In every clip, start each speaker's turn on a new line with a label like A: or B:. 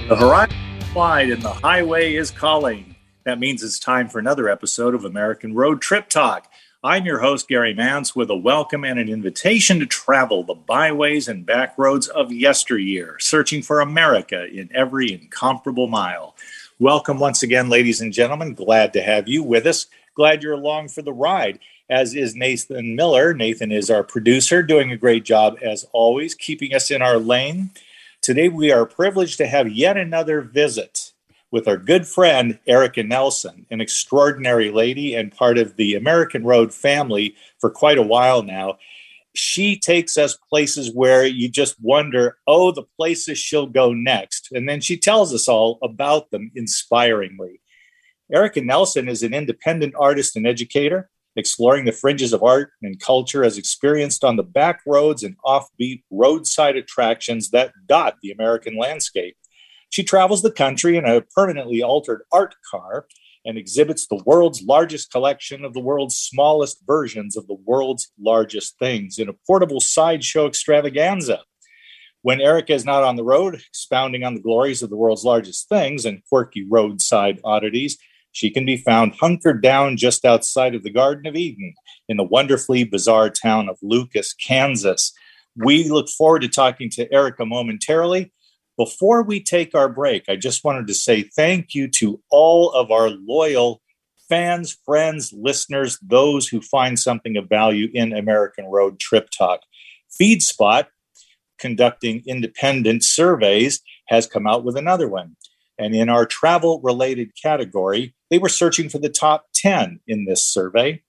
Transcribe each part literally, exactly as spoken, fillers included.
A: The horizon is wide and the highway is calling. That means it's time for another episode of American Road Trip Talk. I'm your host, Gary Mance, with a welcome and an invitation to travel the byways and back roads of yesteryear, searching for America in every incomparable mile. Welcome once again, ladies and gentlemen. Glad to have you with us. Glad you're along for the ride, as is Nathan Miller. Nathan is our producer, doing a great job, as always, keeping us in our lane. Today, we are privileged to have yet another visit with our good friend, Erica Nelson, an extraordinary lady and part of the American Road family for quite a while now. She takes us places where you just wonder, oh, the places she'll go next. And then she tells us all about them inspiringly. Erica Nelson is an independent artist and educator, exploring the fringes of art and culture as experienced on the back roads and offbeat roadside attractions that dot the American landscape. She travels the country in a permanently altered art car and exhibits the world's largest collection of the world's smallest versions of the world's largest things in a portable sideshow extravaganza. When Erica is not on the road, expounding on the glories of the world's largest things and quirky roadside oddities, she can be found hunkered down just outside of the Garden of Eden in the wonderfully bizarre town of Lucas, Kansas. We look forward to talking to Erica momentarily. Before we take our break, I just wanted to say thank you to all of our loyal fans, friends, listeners, those who find something of value in American Road Trip Talk. FeedSpot, conducting independent surveys, has come out with another one. And in our travel-related category, they were searching for the top ten in this survey.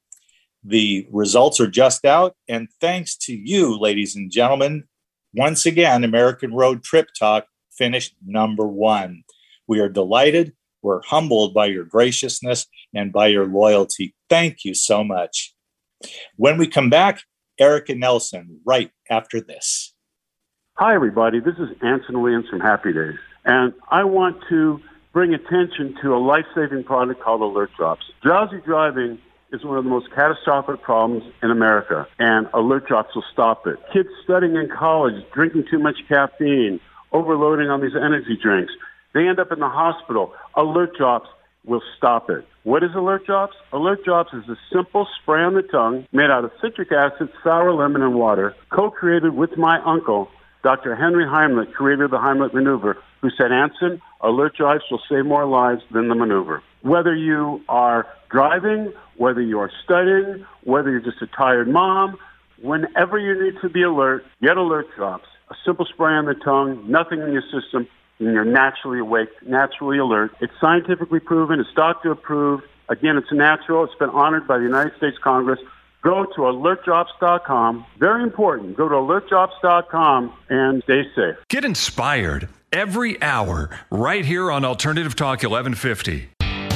A: The results are just out, and thanks to you, ladies and gentlemen, once again, American Road Trip Talk finished number one. We are delighted. We're humbled by your graciousness and by your loyalty. Thank you so much. When we come back, Erica Nelson, right after this.
B: Hi, everybody. This is Anson Williams from Happy Days. And I want to bring attention to a life-saving product called Alert Drops. Drowsy driving is one of the most catastrophic problems in America, and Alert Drops will stop it. Kids studying in college, drinking too much caffeine, overloading on these energy drinks, they end up in the hospital. Alert Drops will stop it. What is Alert Drops? Alert Drops is a simple spray on the tongue made out of citric acid, sour lemon, and water, co-created with my uncle, Doctor Henry Heimlich, creator of the Heimlich maneuver, who said, Anson, Alert Drops will save more lives than the maneuver. Whether you are driving, whether you are studying, whether you're just a tired mom, whenever you need to be alert, get Alert Drops. A simple spray on the tongue, nothing in your system, and you're naturally awake, naturally alert. It's scientifically proven. It's doctor approved. Again, it's natural. It's been honored by the United States Congress. Go to alert drops dot com. Very important. Go to alert drops dot com and stay safe.
C: Get inspired every hour right here on Alternative Talk eleven fifty.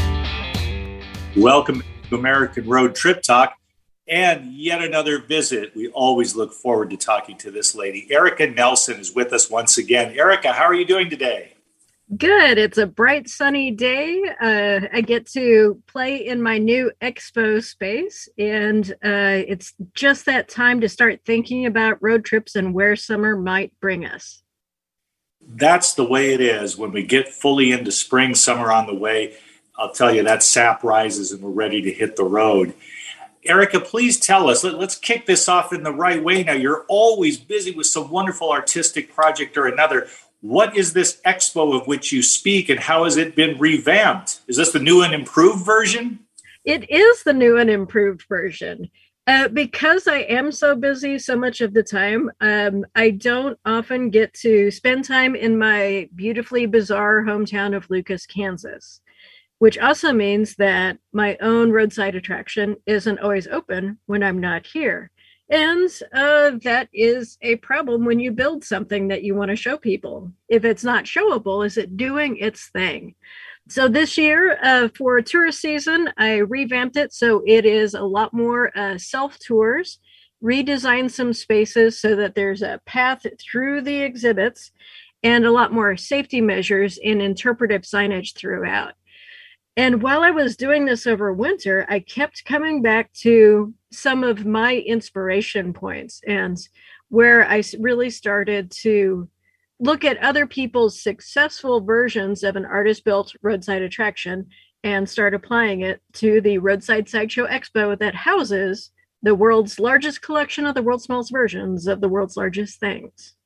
A: Welcome to American Road Trip Talk and yet another visit. We always look forward to talking to this lady. Erica Nelson is with us once again. Erica, how are you doing today?
D: Good. It's a bright, sunny day. Uh, I get to play in my new expo space, and uh, it's just that time to start thinking about road trips and where summer might bring us.
A: That's the way it is. When we get fully into spring, summer on the way, I'll tell you that sap rises and we're ready to hit the road. Erica, please tell us, let, let's kick this off in the right way. Now, you're always busy with some wonderful artistic project or another. What is this expo of which you speak, and how has it been revamped? Is this the new and improved version?
D: It is the new and improved version. Uh, because I am so busy so much of the time, um, I don't often get to spend time in my beautifully bizarre hometown of Lucas, Kansas, which also means that my own roadside attraction isn't always open when I'm not here. And uh, that is a problem when you build something that you want to show people. If it's not showable, is it doing its thing? So this year, uh, for tourist season, I revamped it so it is a lot more uh, self-tours, redesigned some spaces so that there's a path through the exhibits, and a lot more safety measures and interpretive signage throughout. And while I was doing this over winter, I kept coming back to some of my inspiration points and where I really started to look at other people's successful versions of an artist-built roadside attraction and start applying it to the Roadside Sideshow Expo that houses the world's largest collection of the world's smallest versions of the world's largest things.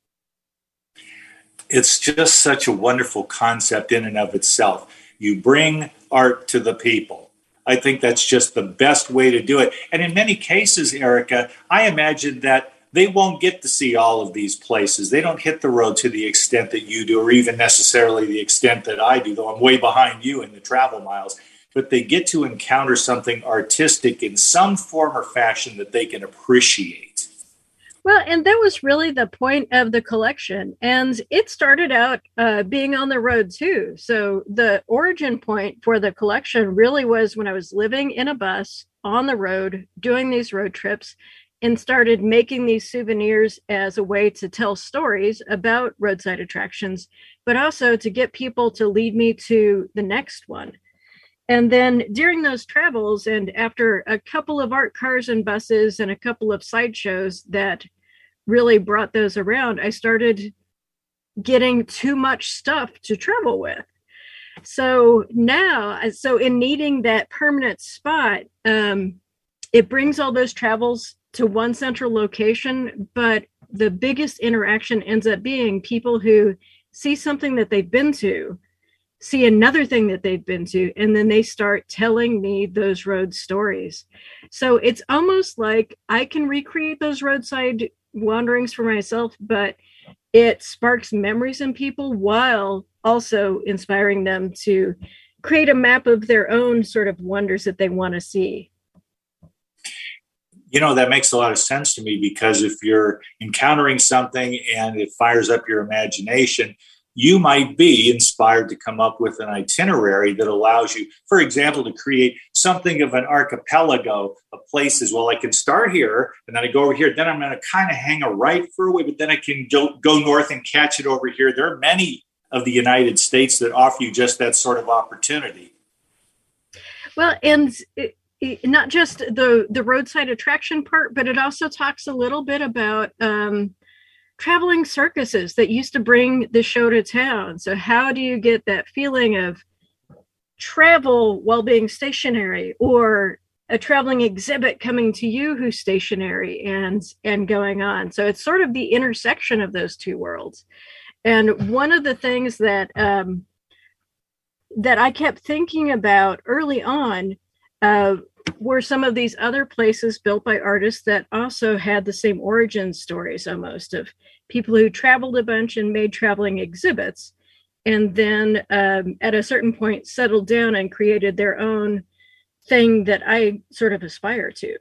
A: It's just such a wonderful concept in and of itself. You bring art to the people. I think that's just the best way to do it. And in many cases, Erica, I imagine that they won't get to see all of these places. They don't hit the road to the extent that you do, or even necessarily the extent that I do, though I'm way behind you in the travel miles. But they get to encounter something artistic in some form or fashion that they can appreciate.
D: Well, and that was really the point of the collection. And it started out uh, being on the road, too. So the origin point for the collection really was when I was living in a bus on the road, doing these road trips, and started making these souvenirs as a way to tell stories about roadside attractions, but also to get people to lead me to the next one. And then during those travels, and after a couple of art cars and buses and a couple of sideshows that really brought those around, I started getting too much stuff to travel with. So now, so in needing that permanent spot, um, it brings all those travels to one central location, but the biggest interaction ends up being people who see something that they've been to, see another thing that they've been to, and then they start telling me those road stories. So it's almost like I can recreate those roadside wanderings for myself, but it sparks memories in people while also inspiring them to create a map of their own sort of wonders that they want to see.
A: You know, that makes a lot of sense to me, because if you're encountering something and it fires up your imagination, you might be inspired to come up with an itinerary that allows you, for example, to create something of an archipelago of places. Well, I can start here and then I go over here. Then I'm going to kind of hang a right for a way, but then I can go, go north and catch it over here. There are many of the United States that offer you just that sort of opportunity.
D: Well, and it, not just the the roadside attraction part, but it also talks a little bit about um, traveling circuses that used to bring the show to town. So how do you get that feeling of travel while being stationary, or a traveling exhibit coming to you who's stationary and and going on? So it's sort of the intersection of those two worlds. And one of the things that um, that I kept thinking about early on uh, were some of these other places built by artists that also had the same origin stories, almost, of people who traveled a bunch and made traveling exhibits, and then um, at a certain point settled down and created their own thing that I sort of aspire to.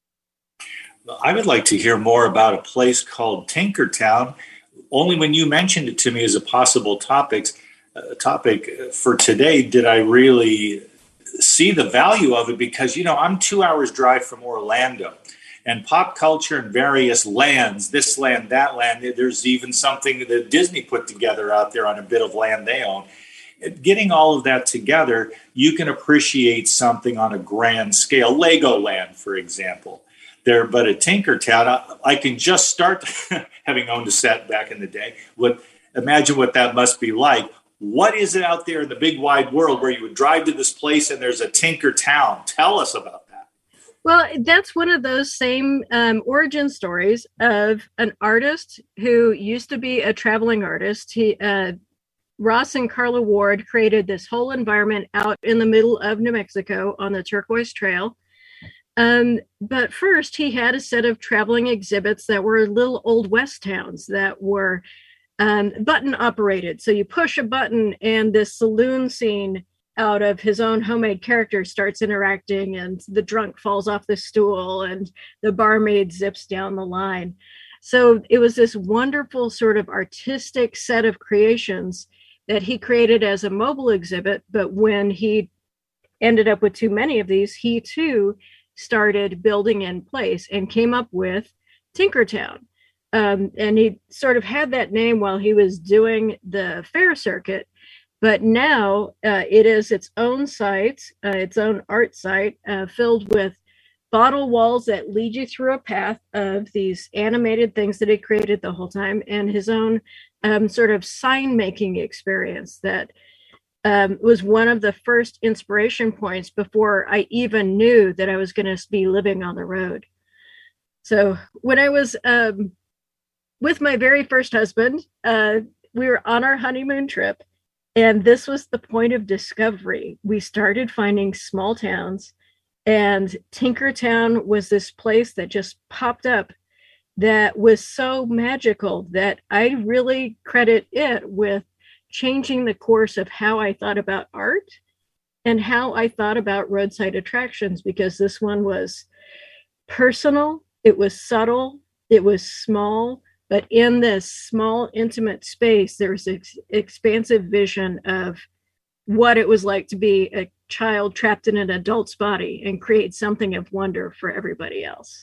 A: I would like to hear more about a place called Tinkertown. Only when you mentioned it to me as a possible topics, uh, topic for today did I really see the value of it, because, you know, I'm two hours drive from Orlando, and pop culture in various lands, this land, that land, there's even something that Disney put together out there on a bit of land they own. Getting all of that together, you can appreciate something on a grand scale. Legoland, for example. There, but at Tinkertown, I, I can just start, having owned a set back in the day, would imagine what that must be like. What is it out there in the big wide world where you would drive to this place and there's a Tinkertown? Tell us about that.
D: Well, that's one of those same um, origin stories of an artist who used to be a traveling artist. He, uh, Ross and Carla Ward created this whole environment out in the middle of New Mexico on the Turquoise Trail. Um, but first, he had a set of traveling exhibits that were little Old West towns that were um, button operated. So you push a button and this saloon scene out of his own homemade character starts interacting, and the drunk falls off the stool and the barmaid zips down the line. So it was this wonderful sort of artistic set of creations that he created as a mobile exhibit. But when he ended up with too many of these, he too started building in place and came up with Tinkertown. Um, and he sort of had that name while he was doing the fair circuit, but now uh, it is its own site, uh, its own art site, uh, filled with bottle walls that lead you through a path of these animated things that he created the whole time, and his own um, sort of sign making experience that um, was one of the first inspiration points before I even knew that I was going to be living on the road. So when I was um, with my very first husband, uh, we were on our honeymoon trip, and this was the point of discovery. We started finding small towns, and Tinkertown was this place that just popped up that was so magical that I really credit it with changing the course of how I thought about art and how I thought about roadside attractions, because this one was personal, it was subtle, it was small, but in this small, intimate space, there was this expansive vision of what it was like to be a child trapped in an adult's body and create something of wonder for everybody else.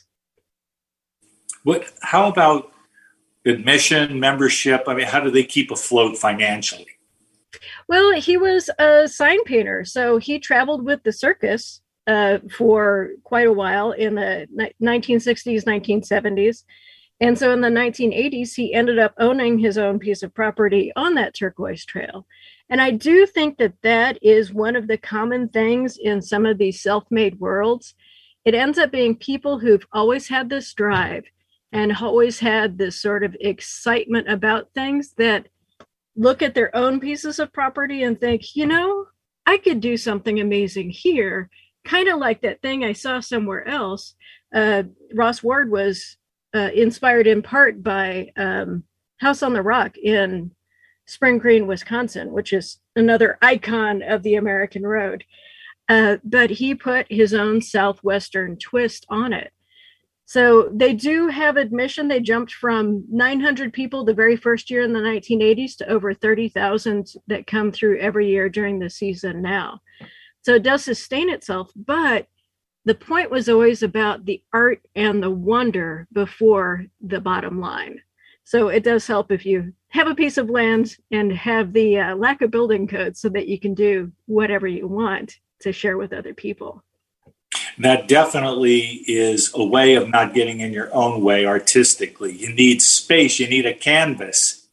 A: What? How about admission, membership? I mean, how do they keep afloat financially?
D: Well, he was a sign painter, so he traveled with the circus uh, for quite a while in the nineteen sixties, nineteen seventies. And so in the nineteen eighties, he ended up owning his own piece of property on that turquoise trail. And I do think that that is one of the common things in some of these self-made worlds. It ends up being people who've always had this drive and always had this sort of excitement about things that look at their own pieces of property and think, you know, I could do something amazing here, kind of like that thing I saw somewhere else. Uh, Ross Ward was uh, inspired in part by um, House on the Rock in Spring Green, Wisconsin, which is another icon of the American road. Uh, but he put his own Southwestern twist on it. So they do have admission. They jumped from nine hundred people the very first year in the nineteen eighties to over thirty thousand that come through every year during the season now. So it does sustain itself, but the point was always about the art and the wonder before the bottom line. So it does help if you have a piece of land and have the uh, lack of building codes so that you can do whatever you want to share with other people.
A: That definitely is a way of not getting in your own way artistically. You need space. You need a canvas.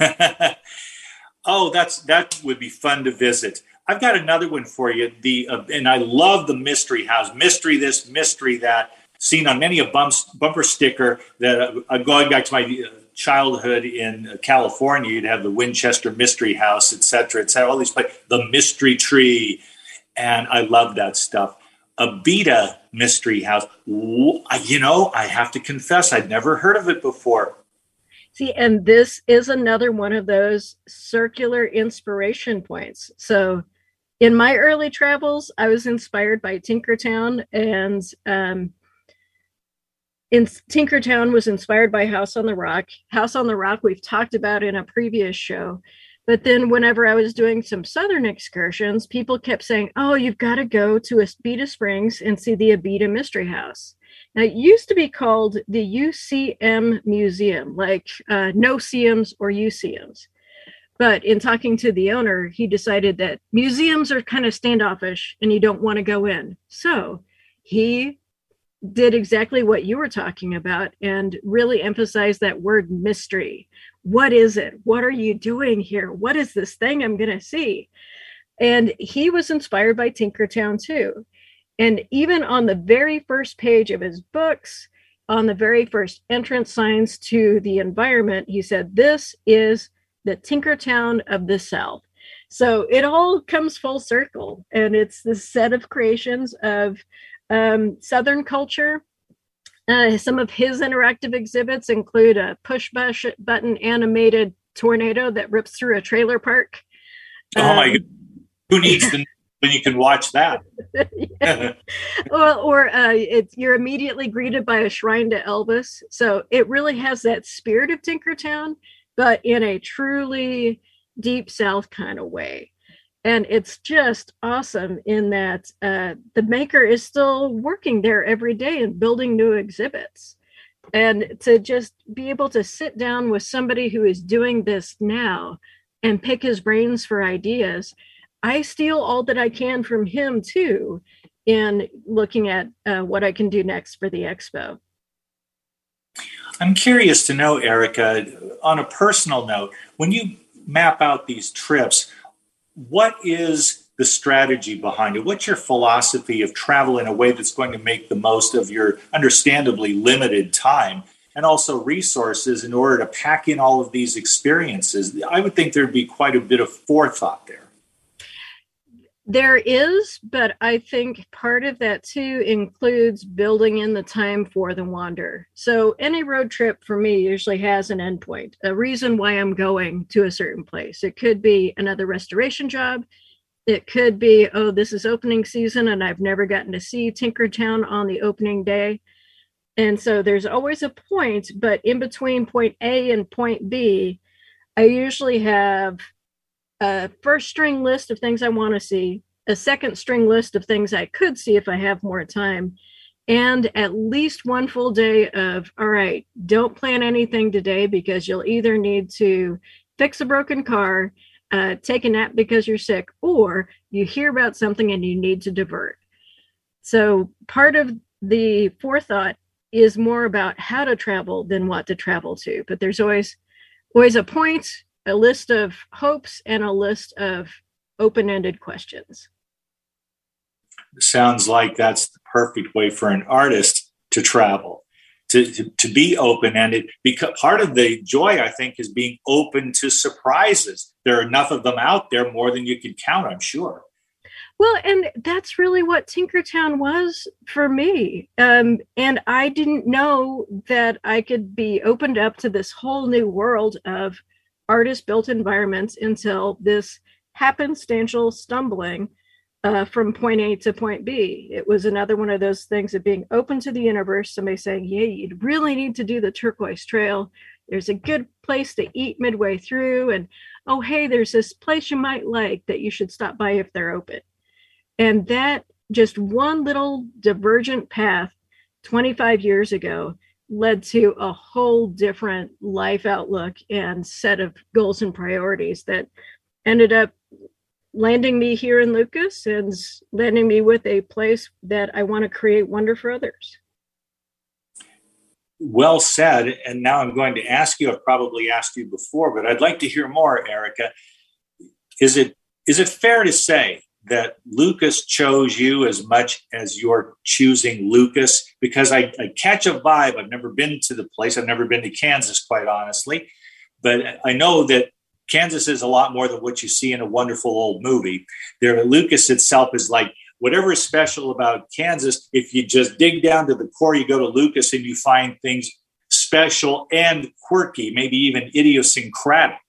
A: Oh, that's that would be fun to visit. I've got another one for you. The uh, and I love the mystery house, mystery this, mystery that. Seen on many a bumps, bumper sticker that uh, going back to my uh, childhood in California, you'd have the Winchester Mystery House, et cetera, et cetera. All these places, the Mystery Tree, and I love that stuff. Abita Mystery House. You know, I have to confess, I'd never heard of it before.
D: See, and this is another one of those circular inspiration points. So in my early travels, I was inspired by Tinkertown, and um, in Tinkertown was inspired by House on the Rock. House on the Rock we've talked about in a previous show. But then whenever I was doing some Southern excursions, people kept saying, oh, you've got to go to Abita Springs and see the Abita Mystery House. Now, it used to be called the U C M Museum, like uh, no-seums or U-seums. But in talking to the owner, he decided that museums are kind of standoffish and you don't want to go in. So he did exactly what you were talking about and really emphasized that word mystery. What is it? What are you doing here? What is this thing I'm going to see? And he was inspired by Tinkertown too. And even on the very first page of his books, on the very first entrance signs to the environment, he said, this is the Tinkertown of the South. So it all comes full circle. And it's this set of creations of um, Southern culture. Uh, some of his interactive exhibits include a push button animated tornado that rips through a trailer park.
A: Oh um, my God. Who needs the when you can watch that?
D: Yeah. Well, or uh, it's, you're immediately greeted by a shrine to Elvis. So it really has that spirit of Tinkertown, but in a truly deep South kind of way. And it's just awesome in that uh, the maker is still working there every day and building new exhibits. And to just be able to sit down with somebody who is doing this now and pick his brains for ideas, I steal all that I can from him too in looking at uh, what I can do next for the expo.
A: I'm curious to know, Erica, on a personal note, when you map out these trips, what is the strategy behind it? What's your philosophy of travel in a way that's going to make the most of your understandably limited time and also resources in order to pack in all of these experiences? I would think there'd be quite a bit of forethought there.
D: There is, but I think part of that too includes building in the time for the wander. So any road trip for me usually has an endpoint, a reason why I'm going to a certain place. It could be another restoration job. It could be, oh, this is opening season and I've never gotten to see Tinkertown on the opening day. And so there's always a point, but in between point A and point B, I usually have a first string list of things I want to see, a second string list of things I could see if I have more time, and at least one full day of, all right, don't plan anything today because you'll either need to fix a broken car, uh, take a nap because you're sick, or you hear about something and you need to divert. So part of the forethought is more about how to travel than what to travel to, but there's always always a point, a list of hopes, and a list of open-ended questions.
A: Sounds like that's the perfect way for an artist to travel, to, to, to be open-ended. Because part of the joy, I think, is being open to surprises. There are enough of them out there, more than you can count, I'm sure.
D: Well, and that's really what Tinkertown was for me. Um, and I didn't know that I could be opened up to this whole new world of artist-built environments until this happenstantial stumbling uh, from point A to point B. It was another one of those things of being open to the universe, somebody saying, yeah, you really need to do the Turquoise Trail. There's a good place to eat midway through. And, oh, hey, there's this place you might like that you should stop by if they're open. And that just one little divergent path twenty-five years ago led to a whole different life outlook and set of goals and priorities that ended up landing me here in Lucas and landing me with a place that I want to create wonder for others.
A: Well said. And now I'm going to ask you, I've probably asked you before, but I'd like to hear more, Erica. Is it is it fair to say that Lucas chose you as much as you're choosing Lucas? Because I, I catch a vibe. I've never been to the place. I've never been to Kansas, quite honestly. But I know that Kansas is a lot more than what you see in a wonderful old movie. There, Lucas itself is like, whatever is special about Kansas, if you just dig down to the core, you go to Lucas and you find things special and quirky, maybe even idiosyncratic.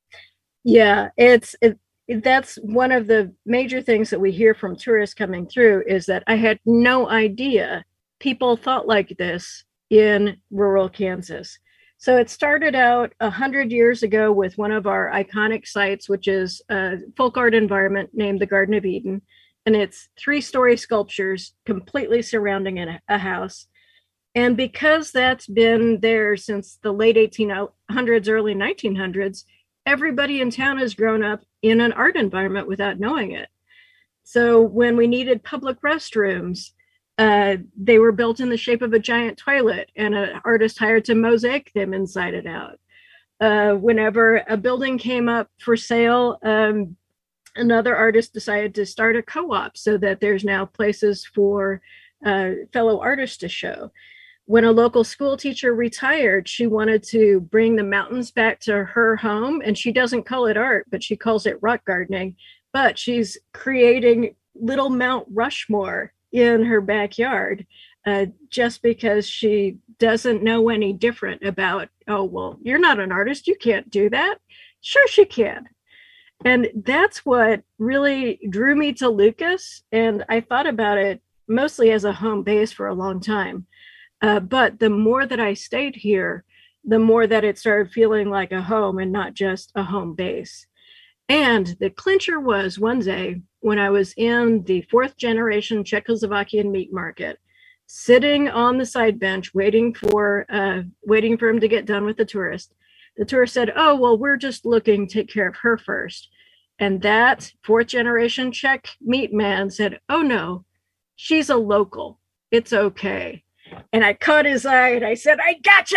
D: Yeah, it's it, that's one of the major things that we hear from tourists coming through is that I had no idea people thought like this in rural Kansas. So it started out a hundred years ago with one of our iconic sites, which is a folk art environment named the Garden of Eden. And it's three-story sculptures completely surrounding a, a house. And because that's been there since the late eighteen hundreds, early nineteen hundreds, everybody in town has grown up in an art environment without knowing it. So when we needed public restrooms, uh, they were built in the shape of a giant toilet, and an artist hired to mosaic them inside and out. Uh, whenever a building came up for sale, um, another artist decided to start a co-op so that there's now places for uh, fellow artists to show. When a local school teacher retired, she wanted to bring the mountains back to her home, and she doesn't call it art, but she calls it rock gardening. But she's creating little Mount Rushmore in her backyard uh, just because she doesn't know any different about, oh, well, you're not an artist, you can't do that. Sure, she can. And that's what really drew me to Lucas. And I thought about it mostly as a home base for a long time. Uh, but the more that I stayed here, the more that it started feeling like a home and not just a home base. And the clincher was one day when I was in the fourth generation Czechoslovakian meat market, sitting on the side bench, waiting for uh, waiting for him to get done with the tourist. The tourist said, oh, well, we're just looking to take care of her first. And that fourth generation Czech meat man said, oh, no, she's a local. It's okay. And I caught his eye and I said, I gotcha.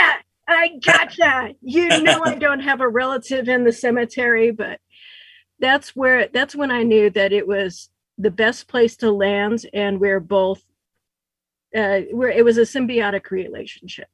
D: I gotcha. You know, I don't have a relative in the cemetery, but that's where, that's when I knew that it was the best place to land. And we're both, uh, where it was a symbiotic relationship.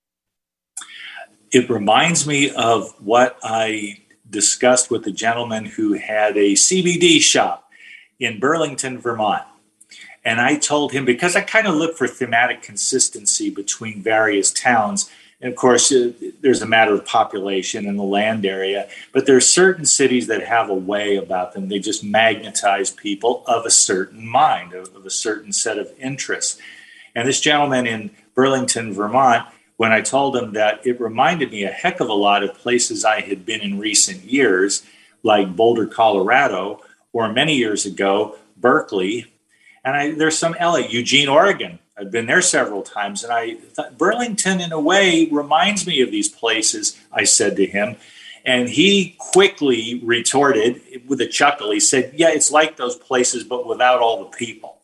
A: It reminds me of what I discussed with a gentleman who had a C B D shop in Burlington, Vermont. And I told him, because I kind of look for thematic consistency between various towns. And of course, uh, there's a matter of population in the land area, but there are certain cities that have a way about them. They just magnetize people of a certain mind, of, of a certain set of interests. And this gentleman in Burlington, Vermont, when I told him that, it reminded me a heck of a lot of places I had been in recent years, like Boulder, Colorado, or many years ago, Berkeley. And I, there's some L A, Eugene, Oregon. I've been there several times. And I thought Burlington, in a way, reminds me of these places, I said to him. And he quickly retorted with a chuckle. He said, yeah, it's like those places, but without all the people.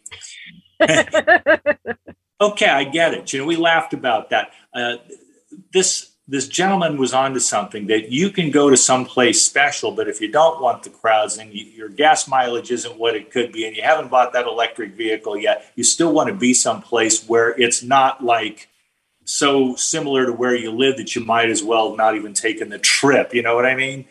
A: Okay, I get it. You know, we laughed about that. Uh, this this gentleman was onto something, that you can go to some place special, but if you don't want the crowds and you, your gas mileage isn't what it could be, and you haven't bought that electric vehicle yet, you still want to be someplace where it's not like so similar to where you live that you might as well not even taken the trip. You know what I mean?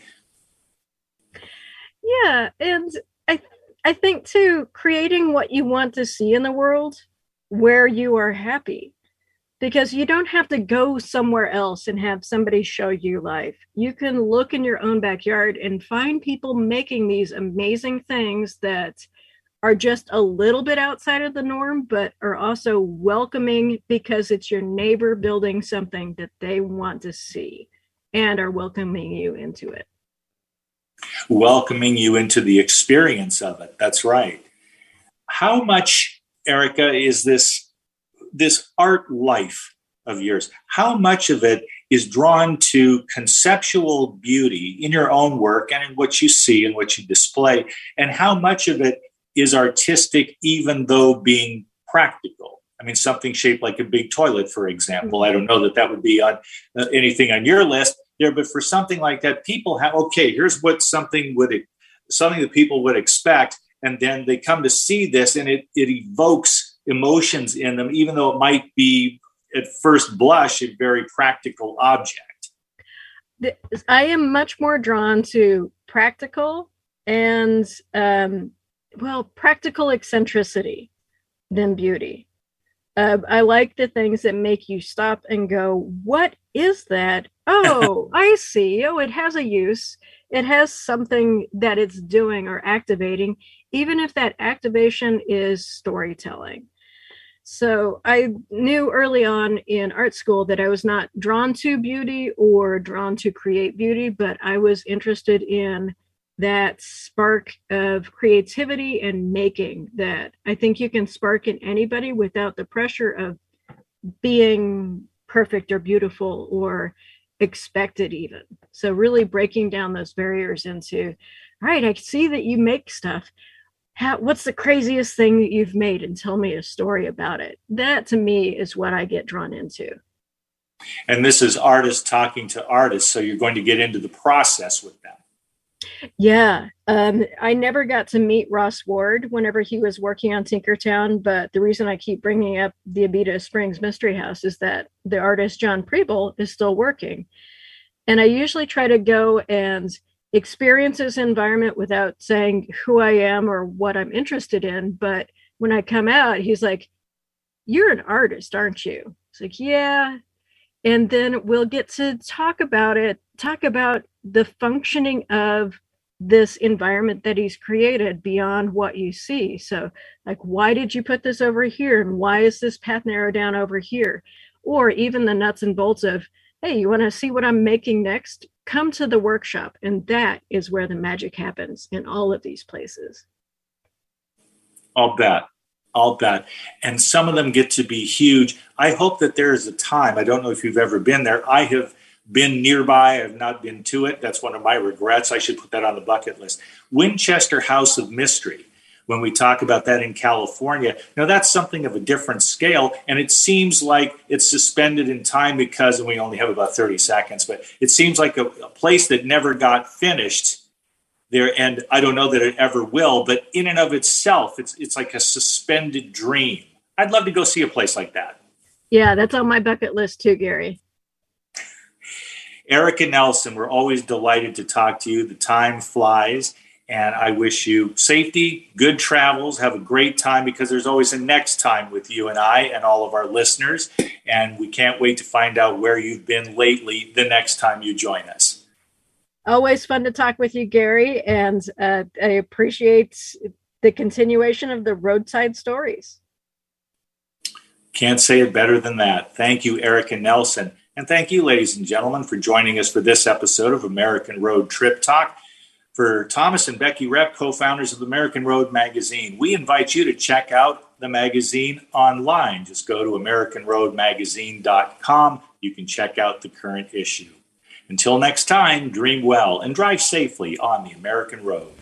D: Yeah, and I I think too, creating what you want to see in the world where you are happy, because you don't have to go somewhere else and have somebody show you life. You can look in your own backyard and find people making these amazing things that are just a little bit outside of the norm, but are also welcoming because it's your neighbor building something that they want to see and are welcoming you into it.
A: Welcoming you into the experience of it. That's right. How much, Erica, is this this art life of yours? How much of it is drawn to conceptual beauty in your own work and in what you see and what you display? And how much of it is artistic, even though being practical? I mean, something shaped like a big toilet, for example. I don't know that that would be on uh, anything on your list there, but for something like that, people have, okay, here's what something would, something that people would expect. And then they come to see this and it, it evokes emotions in them, even though it might be at first blush a very practical object.
D: I am much more drawn to practical and, um, well, practical eccentricity than beauty. Uh, I like the things that make you stop and go, what is that? Oh, I see. Oh, it has a use. It has something that it's doing or activating, even if that activation is storytelling. So I knew early on in art school that I was not drawn to beauty or drawn to create beauty, but I was interested in that spark of creativity and making that I think you can spark in anybody without the pressure of being perfect or beautiful or expected even. So really breaking down those barriers into, all right, I see that you make stuff. How, what's the craziest thing that you've made, and tell me a story about it. That to me is what I get drawn into.
A: And this is artists talking to artists. So you're going to get into the process with them.
D: Yeah. Um, I never got to meet Ross Ward whenever he was working on Tinkertown, but the reason I keep bringing up the Abita Springs Mystery House is that the artist John Preble is still working. And I usually try to go and experience his environment without saying who I am or what I'm interested in. But when I come out, he's like, you're an artist, aren't you? It's like, yeah. And then we'll get to talk about it, talk about the functioning of this environment that he's created beyond what you see. So like, why did you put this over here? And why is this path narrowed down over here? Or even the nuts and bolts of, hey, you want to see what I'm making next? Come to the workshop. And that is where the magic happens in all of these places.
A: I'll bet. I'll bet. And some of them get to be huge. I hope that there is a time. I don't know if you've ever been there. I have been nearby. I have not been to it. That's one of my regrets. I should put that on the bucket list. Winchester House of Mystery, when we talk about that in California. Now, that's something of a different scale, and it seems like it's suspended in time because, and we only have about thirty seconds, but it seems like a, a place that never got finished there, and I don't know that it ever will, but in and of itself, it's it's like a suspended dream. I'd love to go see a place like that.
D: Yeah, that's on my bucket list too, Gary.
A: Erica Nelson, we're always delighted to talk to you. The time flies, and I wish you safety, good travels, have a great time, because there's always a next time with you and I and all of our listeners, and we can't wait to find out where you've been lately the next time you join us.
D: Always fun to talk with you, Gary, and uh, I appreciate the continuation of the roadside stories.
A: Can't say it better than that. Thank you, Erica Nelson. And thank you, ladies and gentlemen, for joining us for this episode of American Road Trip Talk. For Thomas and Becky Repp, co-founders of American Road Magazine, we invite you to check out the magazine online. Just go to american road magazine dot com. You can check out the current issue. Until next time, dream well and drive safely on the American road.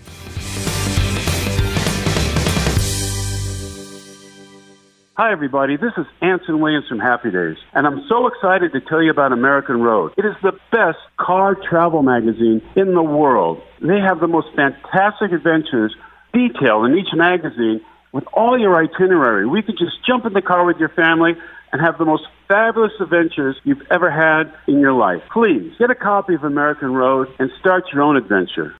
B: Hi, everybody. This is Anson Williams from Happy Days, and I'm so excited to tell you about American Road. It is the best car travel magazine in the world. They have the most fantastic adventures detailed in each magazine with all your itinerary. We could just jump in the car with your family and have the most fabulous adventures you've ever had in your life. Please get a copy of American Road and start your own adventure.